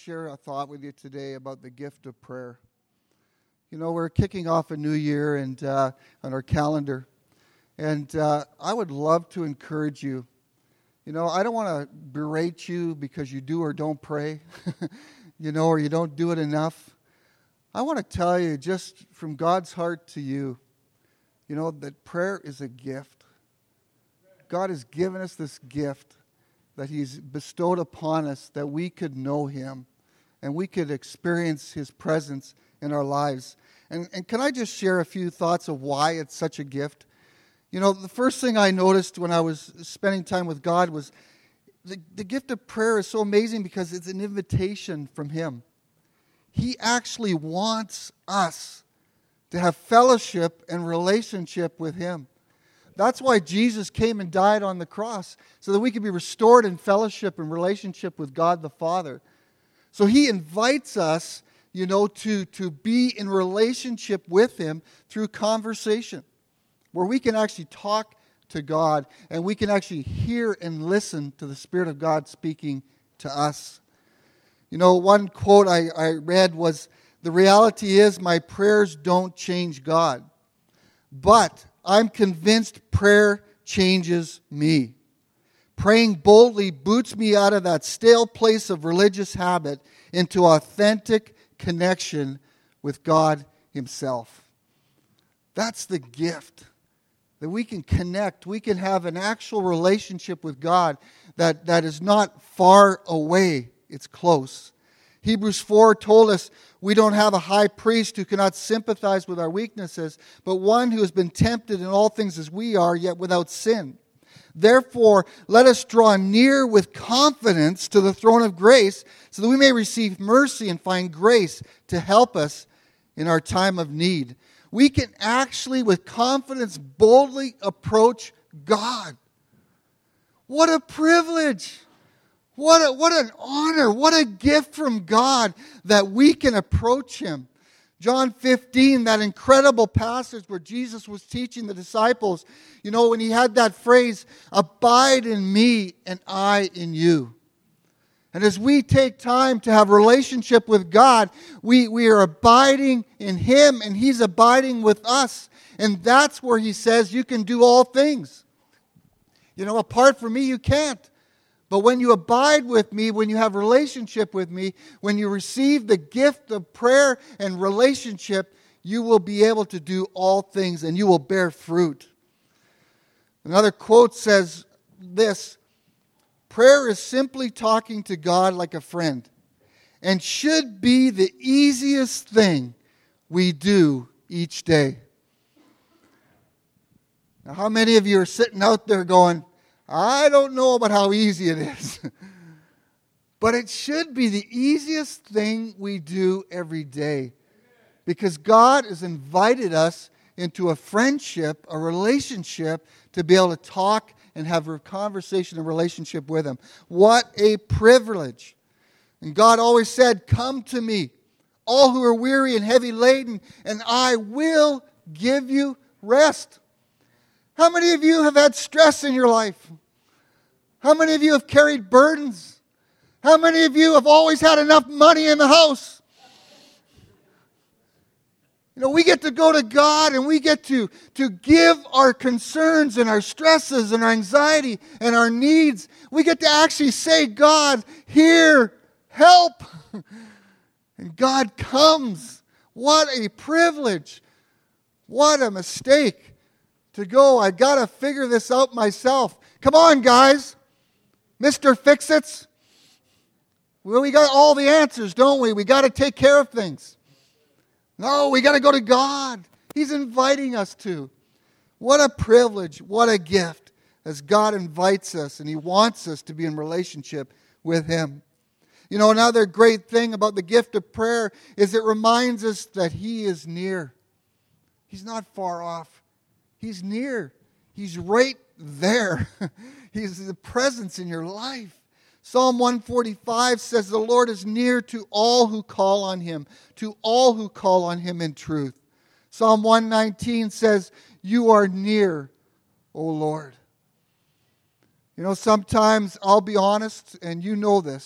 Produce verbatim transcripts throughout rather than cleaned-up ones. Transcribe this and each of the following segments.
share a thought with you today about the gift of prayer. You know, we're kicking off a new year and uh, on our calendar, and uh, I would love to encourage you. You know, I don't want to berate you because you do or don't pray, you know, or you don't do it enough. I want to tell you, just from God's heart to you, you know, that prayer is a gift. God has given us this gift that He's bestowed upon us, that we could know Him and we could experience His presence in our lives. And, and can I just share a few thoughts of why it's such a gift? You know, the first thing I noticed when I was spending time with God was the, the gift of prayer is so amazing because it's an invitation from Him. He actually wants us to have fellowship and relationship with Him. That's why Jesus came and died on the cross, so that we could be restored in fellowship and relationship with God the Father. So He invites us, you know, to, to be in relationship with Him through conversation, where we can actually talk to God and we can actually hear and listen to the Spirit of God speaking to us. You know, one quote I, I read was, "The reality is my prayers don't change God, but I'm convinced prayer changes me. Praying boldly boots me out of that stale place of religious habit into authentic connection with God Himself." That's the gift, that we can connect. We can have an actual relationship with God that, that is not far away. It's close. Hebrews four told us we don't have a high priest who cannot sympathize with our weaknesses, but one who has been tempted in all things as we are, yet without sin. Therefore, let us draw near with confidence to the throne of grace, so that we may receive mercy and find grace to help us in our time of need. We can actually, with confidence, boldly approach God. What a privilege! What a, what an honor, what a gift from God that we can approach Him. John fifteen, that incredible passage where Jesus was teaching the disciples, you know, when He had that phrase, "Abide in me and I in you." And as we take time to have a relationship with God, we, we are abiding in Him and He's abiding with us. And that's where He says you can do all things. You know, apart from me, you can't. But when you abide with me, when you have relationship with me, when you receive the gift of prayer and relationship, you will be able to do all things and you will bear fruit. Another quote says this: prayer is simply talking to God like a friend and should be the easiest thing we do each day. Now, how many of you are sitting out there going, I don't know about how easy it is. But it should be the easiest thing we do every day. Because God has invited us into a friendship, a relationship, to be able to talk and have a conversation and relationship with Him. What a privilege. And God always said, "Come to me, all who are weary and heavy laden, and I will give you rest." How many of you have had stress in your life? How many of you have carried burdens? How many of you have always had enough money in the house? You know, we get to go to God and we get to, to give our concerns and our stresses and our anxiety and our needs. We get to actually say, "God, here, help." And God comes. What a privilege. What a mistake to go, "I got to figure this out myself." Come on, guys. Mister Fix-Its. Well, we got all the answers, don't we? We got to take care of things. No, we got to go to God. He's inviting us to. What a privilege, what a gift, as God invites us and He wants us to be in relationship with Him. You know, another great thing about the gift of prayer is it reminds us that He is near. He's not far off. He's near. He's right there. He's the presence in your life. Psalm one forty-five says, "The Lord is near to all who call on Him, to all who call on Him in truth." Psalm one nineteen says, "You are near, O Lord." You know, sometimes, I'll be honest, and you know this,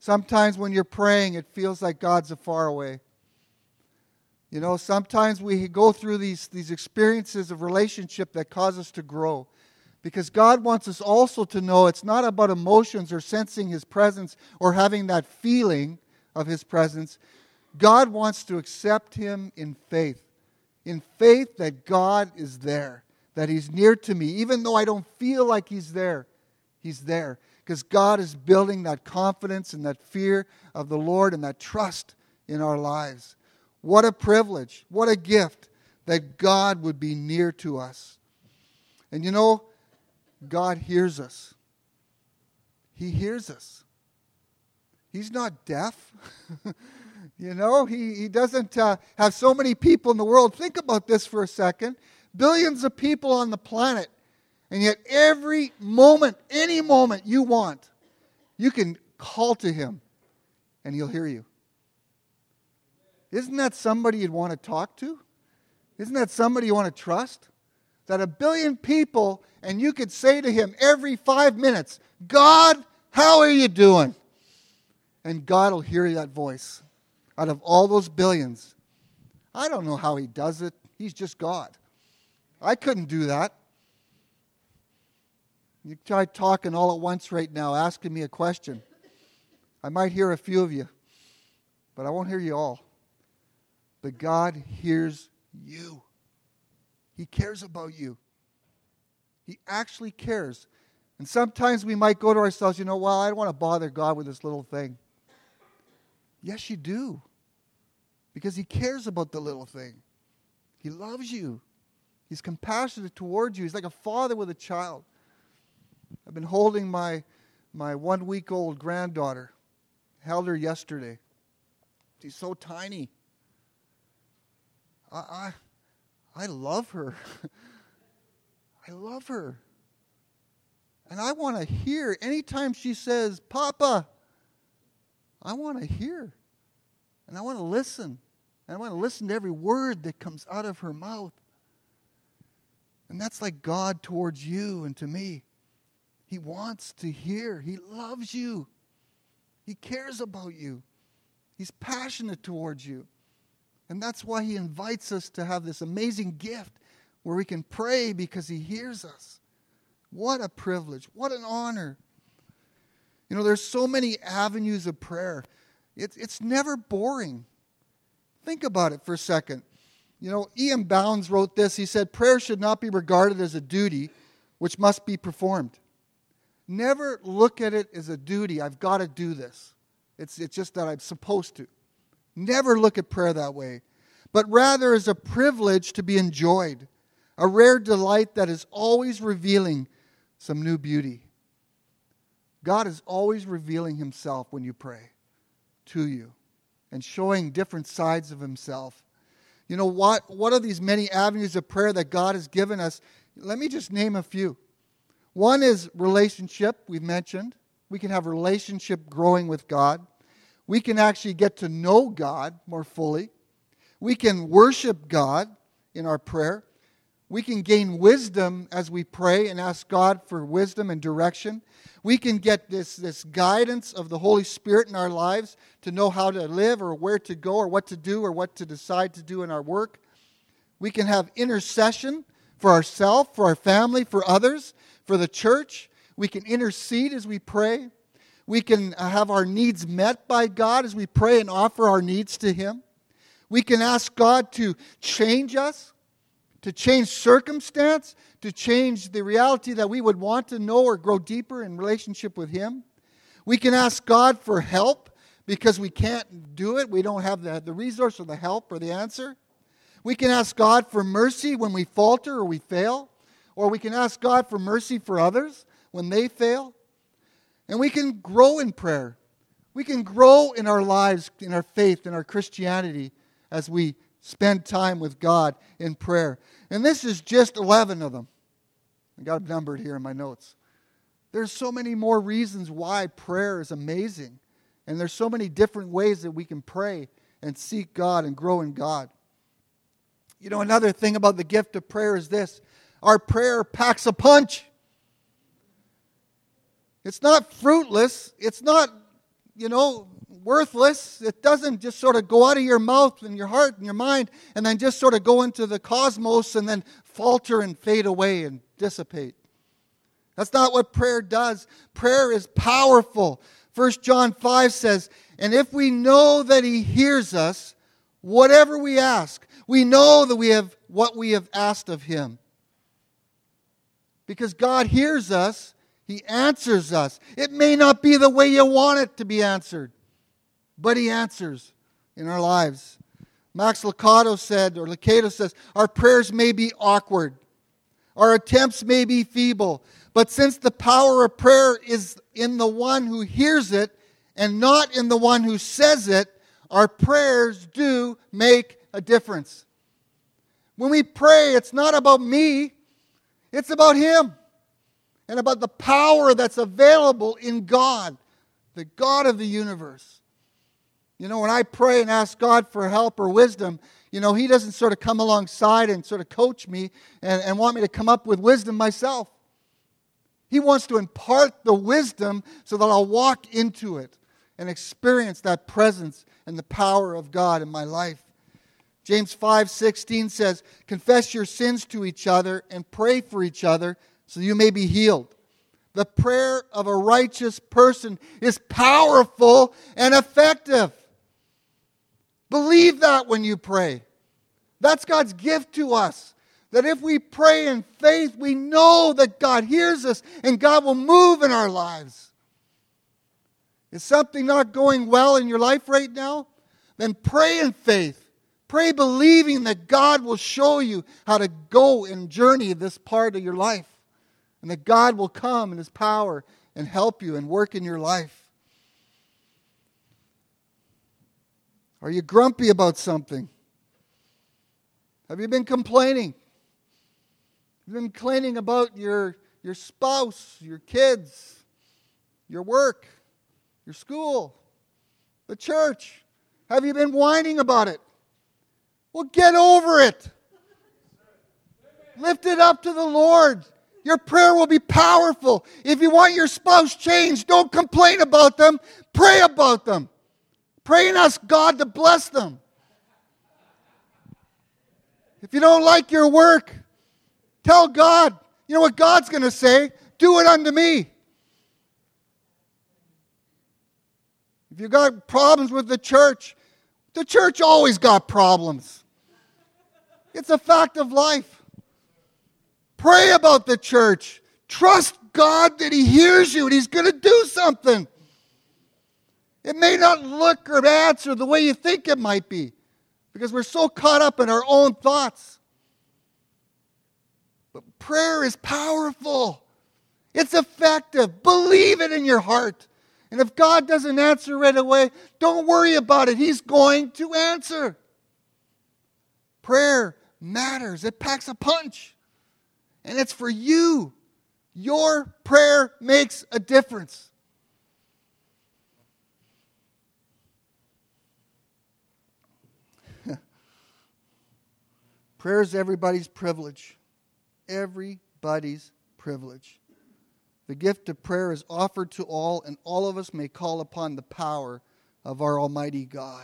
Sometimes when you're praying, it feels like God's far away. You know, sometimes we go through these, these experiences of relationship that cause us to grow. Because God wants us also to know it's not about emotions or sensing His presence or having that feeling of His presence. God wants to accept Him in faith. In faith that God is there, that He's near to me. Even though I don't feel like He's there, He's there. Because God is building that confidence and that fear of the Lord and that trust in our lives. What a privilege, what a gift that God would be near to us. And you know, God hears us. He hears us. He's not deaf. You know, He, he doesn't uh, have so many people in the world. Think about this for a second. Billions of people on the planet. And yet every moment, any moment you want, you can call to Him and He'll hear you. Isn't that somebody you'd want to talk to? Isn't that somebody you want to trust? That a billion people, and you could say to Him every five minutes, God, how are you doing? And God will hear that voice out of all those billions. I don't know how He does it. He's just God. I couldn't do that. You try talking all at once right now, asking me a question. I might hear a few of you, but I won't hear you all. But God hears you. He cares about you. He actually cares. And sometimes we might go to ourselves, you know, well, I don't want to bother God with this little thing. Yes, you do. Because He cares about the little thing. He loves you. He's compassionate towards you. He's like a father with a child. I've been holding my, my one-week-old granddaughter. Held her yesterday. She's so tiny. I, I, I love her. I love her. And I want to hear, anytime she says, Papa, I want to hear. And I want to listen. And I want to listen to every word that comes out of her mouth. And that's like God towards you and to me. He wants to hear. He loves you. He cares about you. He's passionate towards you. And that's why He invites us to have this amazing gift where we can pray because He hears us. What a privilege. What an honor. You know, there's so many avenues of prayer. It's, it's never boring. Think about it for a second. You know, E M Bounds wrote this. He said, prayer should not be regarded as a duty which must be performed. Never look at it as a duty. I've got to do this. It's, it's just that I'm supposed to. Never look at prayer that way. But rather as a privilege to be enjoyed. A rare delight that is always revealing some new beauty. God is always revealing Himself when you pray to you. And showing different sides of Himself. You know, what, what are these many avenues of prayer that God has given us? Let me just name a few. One is relationship, we've mentioned. We can have relationship growing with God. We can actually get to know God more fully. We can worship God in our prayer. We can gain wisdom as we pray and ask God for wisdom and direction. We can get this, this guidance of the Holy Spirit in our lives to know how to live or where to go or what to do or what to decide to do in our work. We can have intercession for ourselves, for our family, for others, for the church. We can intercede as we pray. We can have our needs met by God as we pray and offer our needs to Him. We can ask God to change us, to change circumstance, to change the reality that we would want to know or grow deeper in relationship with Him. We can ask God for help because we can't do it. We don't have the, the resource or the help or the answer. We can ask God for mercy when we falter or we fail. Or we can ask God for mercy for others when they fail. And we can grow in prayer. We can grow in our lives, in our faith, in our Christianity as we spend time with God in prayer. And this is just eleven of them. I got them numbered here in my notes. There's so many more reasons why prayer is amazing. And there's so many different ways that we can pray and seek God and grow in God. You know, another thing about the gift of prayer is this. Our prayer packs a punch. It's not fruitless. It's not you know, worthless. It doesn't just sort of go out of your mouth and your heart and your mind and then just sort of go into the cosmos and then falter and fade away and dissipate. That's not what prayer does. Prayer is powerful. First John five says, and if we know that He hears us, whatever we ask, we know that we have what we have asked of Him. Because God hears us, He answers us. It may not be the way you want it to be answered, but He answers in our lives. Max Lucado said, or Lucado says, our prayers may be awkward. Our attempts may be feeble. But since the power of prayer is in the one who hears it and not in the one who says it, our prayers do make a difference. When we pray, it's not about me. It's about Him. And about the power that's available in God, the God of the universe. You know, when I pray and ask God for help or wisdom, you know, He doesn't sort of come alongside and sort of coach me and, and want me to come up with wisdom myself. He wants to impart the wisdom so that I'll walk into it and experience that presence and the power of God in my life. James five sixteen says, confess your sins to each other and pray for each other so you may be healed. The prayer of a righteous person is powerful and effective. Believe that when you pray. That's God's gift to us. That if we pray in faith, we know that God hears us and God will move in our lives. Is something not going well in your life right now? Then pray in faith. Pray believing that God will show you how to go and journey this part of your life. And that God will come in His power and help you and work in your life. Are you grumpy about something? Have you been complaining? Have you been complaining about your, your spouse, your kids, your work, your school, the church? Have you been whining about it? Well, get over it. Lift it up to the Lord. Your prayer will be powerful. If you want your spouse changed, don't complain about them. Pray about them. Pray and ask God to bless them. If you don't like your work, tell God. You know what God's going to say? Do it unto me. If you've got problems with the church, the church always got problems. It's a fact of life. Pray about the church. Trust God that He hears you and He's going to do something. It may not look or answer the way you think it might be because we're so caught up in our own thoughts. But prayer is powerful. It's effective. Believe it in your heart. And if God doesn't answer right away, don't worry about it. He's going to answer. Prayer matters. It packs a punch. And it's for you. Your prayer makes a difference. Prayer is everybody's privilege. Everybody's privilege. The gift of prayer is offered to all, and all of us may call upon the power of our Almighty God.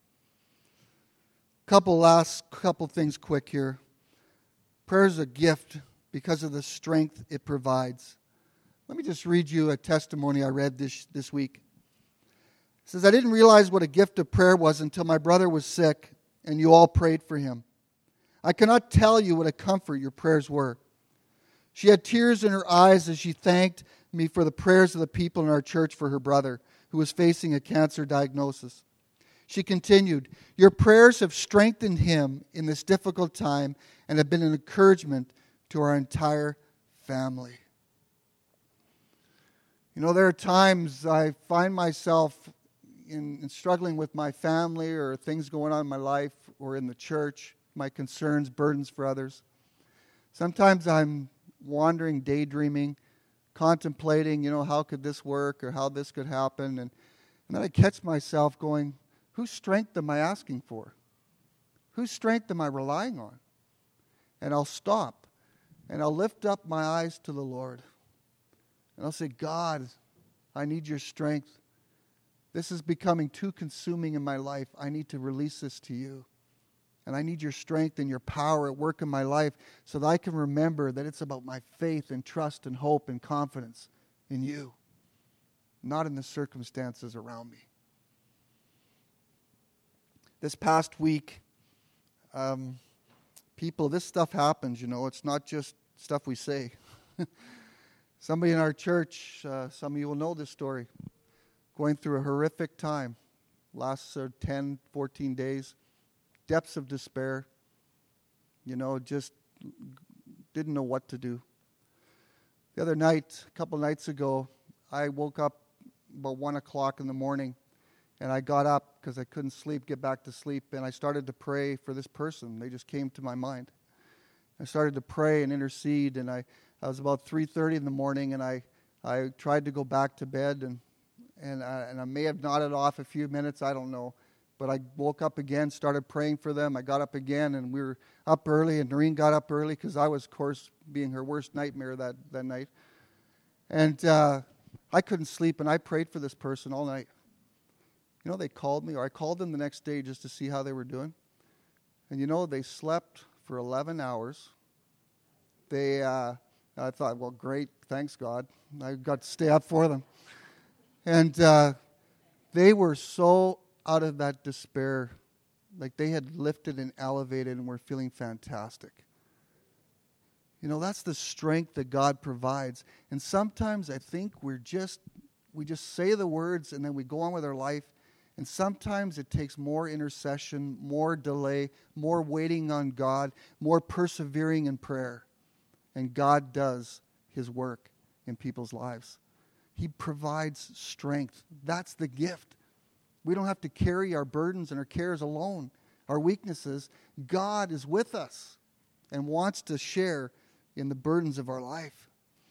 Couple last couple things quick here. Prayer is a gift because of the strength it provides. Let me just read you a testimony I read this, this week. It says, I didn't realize what a gift of prayer was until my brother was sick and you all prayed for him. I cannot tell you what a comfort your prayers were. She had tears in her eyes as she thanked me for the prayers of the people in our church for her brother, who was facing a cancer diagnosis. She continued, your prayers have strengthened him in this difficult time and have been an encouragement to our entire family. You know, there are times I find myself in, in struggling with my family or things going on in my life or in the church, my concerns, burdens for others. Sometimes I'm wandering, daydreaming, contemplating, you know, how could this work or how this could happen. And, and then I catch myself going, whose strength am I asking for? Whose strength am I relying on? And I'll stop and I'll lift up my eyes to the Lord. And I'll say, God, I need your strength. This is becoming too consuming in my life. I need to release this to you. And I need your strength and your power at work in my life so that I can remember that it's about my faith and trust and hope and confidence in you, not in the circumstances around me. This past week, um, people, this stuff happens, you know. It's not just stuff we say. Somebody in our church, uh, some of you will know this story, going through a horrific time, last uh, ten, fourteen days, depths of despair, you know, just didn't know what to do. The other night, a couple nights ago, I woke up about one o'clock in the morning, and I got up because I couldn't sleep, get back to sleep, and I started to pray for this person. They just came to my mind. I started to pray and intercede, and I, I was about three thirty in the morning, and I, I tried to go back to bed, and and I, and I may have nodded off a few minutes, I don't know. But I woke up again, started praying for them. I got up again, and we were up early, and Noreen got up early because I was, of course, being her worst nightmare that, that night. And uh, I couldn't sleep, and I prayed for this person all night. You know, they called me, or I called them the next day just to see how they were doing. And you know, they slept for eleven hours. They, uh, I thought, well, great, thanks God. I got to stay up for them. And uh, they were so out of that despair, like they had lifted and elevated and were feeling fantastic. You know, that's the strength that God provides. And sometimes I think we're just, we just say the words and then we go on with our life. And sometimes it takes more intercession, more delay, more waiting on God, more persevering in prayer. And God does His work in people's lives. He provides strength. That's the gift. We don't have to carry our burdens and our cares alone, our weaknesses. God is with us and wants to share in the burdens of our life.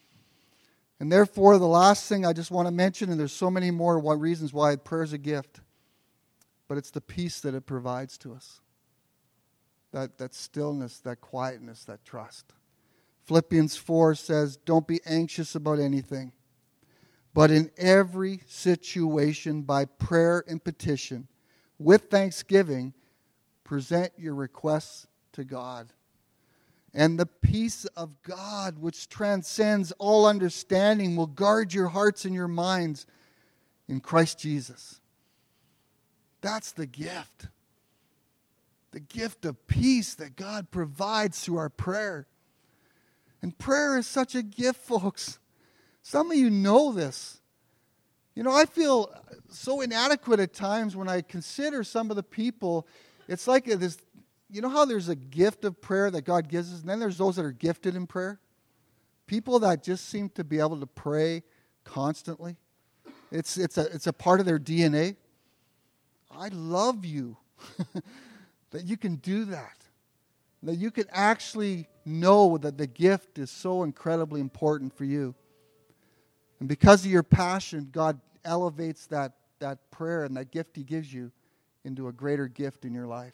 And therefore, the last thing I just want to mention, and there's so many more reasons why prayer is a gift, but it's the peace that it provides to us. That, that stillness, that quietness, that trust. Philippians four says, don't be anxious about anything, but in every situation, by prayer and petition, with thanksgiving, present your requests to God. And the peace of God, which transcends all understanding, will guard your hearts and your minds in Christ Jesus. That's the gift. The gift of peace that God provides through our prayer. And prayer is such a gift, folks. Some of you know this. You know, I feel so inadequate at times when I consider some of the people. It's like this, you know how there's a gift of prayer that God gives us, and then there's those that are gifted in prayer? People that just seem to be able to pray constantly. It's, it's, a, it's a part of their D N A. I love you that you can do that. That you can actually know that the gift is so incredibly important for you. And because of your passion, God elevates that, that prayer and that gift He gives you into a greater gift in your life.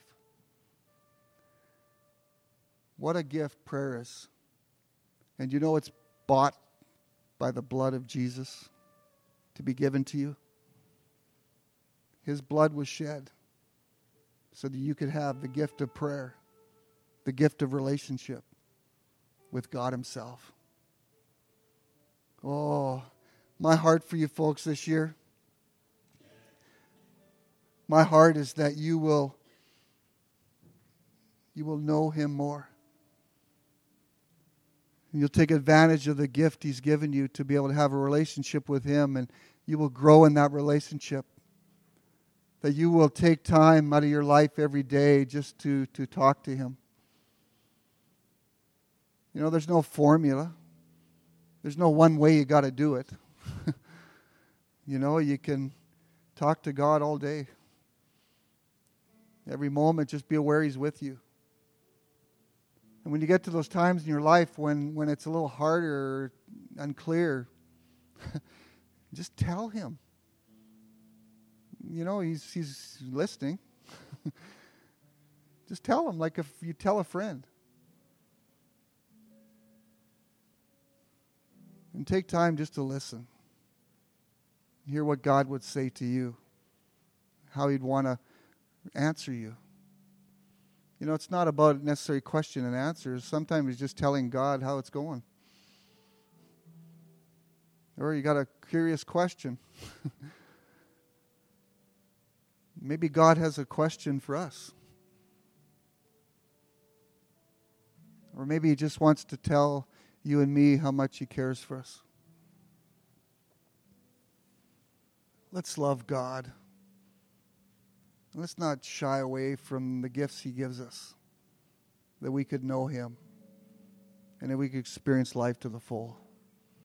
What a gift prayer is. And you know it's bought by the blood of Jesus to be given to you. His blood was shed so that you could have the gift of prayer, the gift of relationship with God Himself. Oh, my heart for you folks this year, my heart is that you will, you will know Him more. And you'll take advantage of the gift He's given you to be able to have a relationship with Him, and you will grow in that relationship. That you will take time out of your life every day just to, to talk to Him. You know, there's no formula. There's no one way you got to do it. You know, you can talk to God all day. Every moment, just be aware He's with you. And when you get to those times in your life when, when it's a little harder or unclear, just tell Him. You know, He's He's listening. Just tell Him like if you tell a friend. And take time just to listen. Hear what God would say to you how He'd want to answer you. You know, it's not about necessarily question and answers. Sometimes it's just telling God how it's going. Or you got a curious question. Maybe God has a question for us. Or maybe He just wants to tell you and me how much He cares for us. Let's love God. Let's not shy away from the gifts He gives us, that we could know Him and that we could experience life to the full.